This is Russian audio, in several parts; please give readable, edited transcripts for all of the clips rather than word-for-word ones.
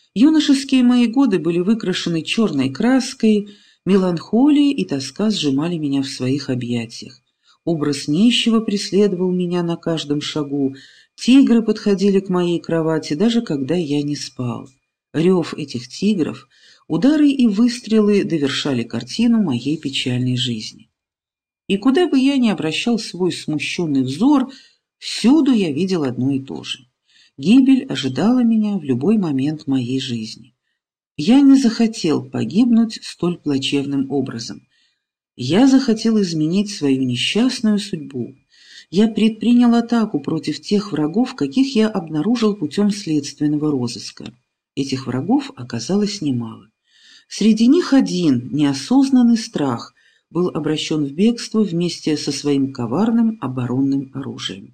Юношеские мои годы были выкрашены черной краской, меланхолия и тоска сжимали меня в своих объятиях. Образ нищего преследовал меня на каждом шагу, тигры подходили к моей кровати, даже когда я не спал. Рев этих тигров, удары и выстрелы довершали картину моей печальной жизни. И куда бы я ни обращал свой смущенный взор, всюду я видел одно и то же. Гибель ожидала меня в любой момент моей жизни. Я не захотел погибнуть столь плачевным образом. Я захотел изменить свою несчастную судьбу. Я предпринял атаку против тех врагов, каких я обнаружил путем следственного розыска. Этих врагов оказалось немало. Среди них один, неосознанный страх, был обращен в бегство вместе со своим коварным оборонным оружием.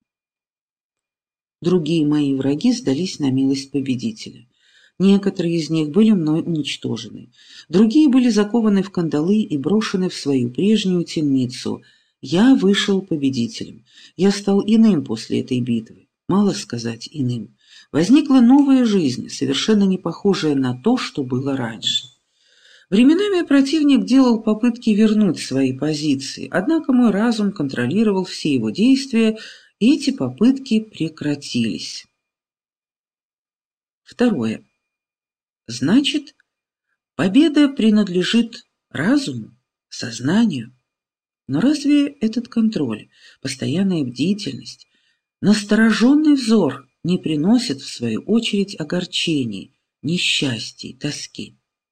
Другие мои враги сдались на милость победителя. Некоторые из них были мной уничтожены. Другие были закованы в кандалы и брошены в свою прежнюю темницу. Я вышел победителем. Я стал иным после этой битвы. Мало сказать иным. Возникла новая жизнь, совершенно не похожая на то, что было раньше. Временами противник делал попытки вернуть свои позиции, однако мой разум контролировал все его действия, и эти попытки прекратились. Второе. Значит, победа принадлежит разуму, сознанию. Но разве этот контроль, постоянная бдительность, настороженный взор не приносят, в свою очередь, огорчений, несчастий, тоски?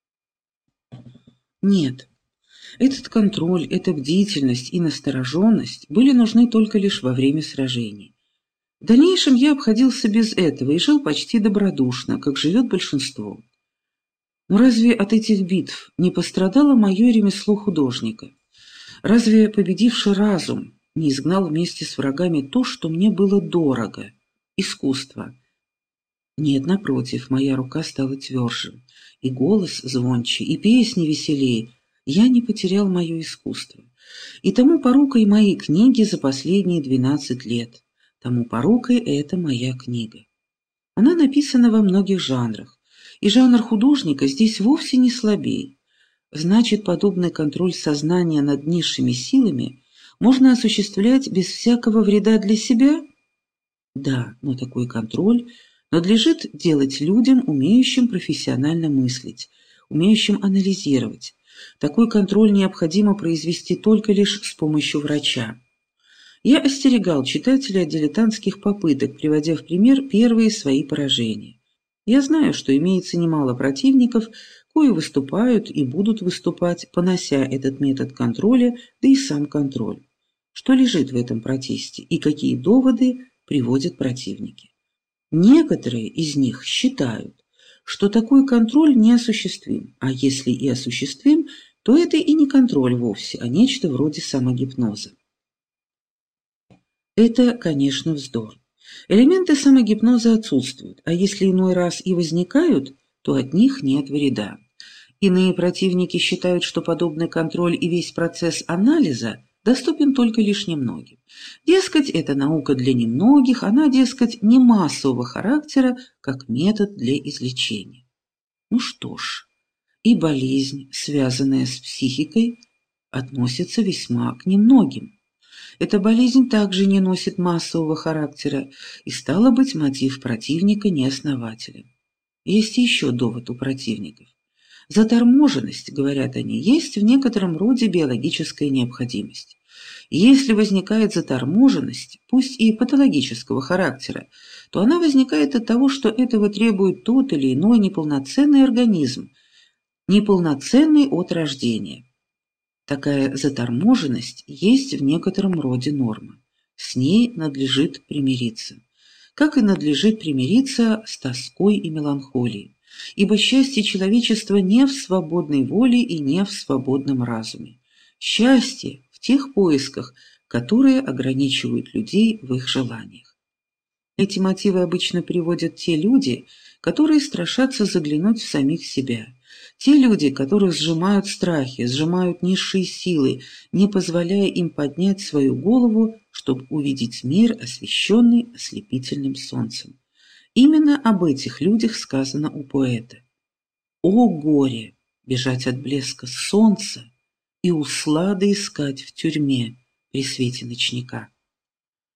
Нет. Этот контроль, эта бдительность и настороженность были нужны только лишь во время сражений. В дальнейшем я обходился без этого и жил почти добродушно, как живет большинство. Но разве от этих битв не пострадало мое ремесло художника? Разве победивший разум не изгнал вместе с врагами то, что мне было дорого – искусство? Нет, напротив, моя рука стала тверже, и голос звонче, и песни веселее. Я не потерял мое искусство. И тому порукой мои книги за последние 12 лет. Тому порукой это моя книга. Она написана во многих жанрах, и жанр художника здесь вовсе не слабее. Значит, подобный контроль сознания над низшими силами можно осуществлять без всякого вреда для себя? Да, но такой контроль надлежит делать людям, умеющим профессионально мыслить, умеющим анализировать. Такой контроль необходимо произвести только лишь с помощью врача. Я остерегал читателей от дилетантских попыток, приводя в пример первые свои поражения. Я знаю, что имеется немало противников, кои выступают и будут выступать, понося этот метод контроля, да и сам контроль. Что лежит в этом протесте и какие доводы приводят противники? Некоторые из них считают, что такой контроль неосуществим, а если и осуществим, то это и не контроль вовсе, а нечто вроде самогипноза. Это, конечно, вздор. Элементы самогипноза отсутствуют, а если иной раз и возникают, то от них нет вреда. Иные противники считают, что подобный контроль и весь процесс анализа доступен только лишь немногим. Дескать, это наука для немногих, она, дескать, не массового характера, как метод для излечения. Ну что ж, и болезнь, связанная с психикой, относится весьма к немногим. Эта болезнь также не носит массового характера, и, стало быть, мотив противника неоснователен. Есть еще довод у противников. Заторможенность, говорят они, есть в некотором роде биологическая необходимость. Если возникает заторможенность, пусть и патологического характера, то она возникает от того, что этого требует тот или иной неполноценный организм, неполноценный от рождения. Такая заторможенность есть в некотором роде норма. С ней надлежит примириться. Как и надлежит примириться с тоской и меланхолией. Ибо счастье человечества не в свободной воле и не в свободном разуме. Счастье в тех поисках, которые ограничивают людей в их желаниях. Эти мотивы обычно приводят те люди, которые страшатся заглянуть в самих себя. Те люди, которых сжимают страхи, сжимают низшие силы, не позволяя им поднять свою голову, чтобы увидеть мир, освещенный ослепительным солнцем. Именно об этих людях сказано у поэта. «О горе! Бежать от блеска солнца и услады искать в тюрьме при свете ночника».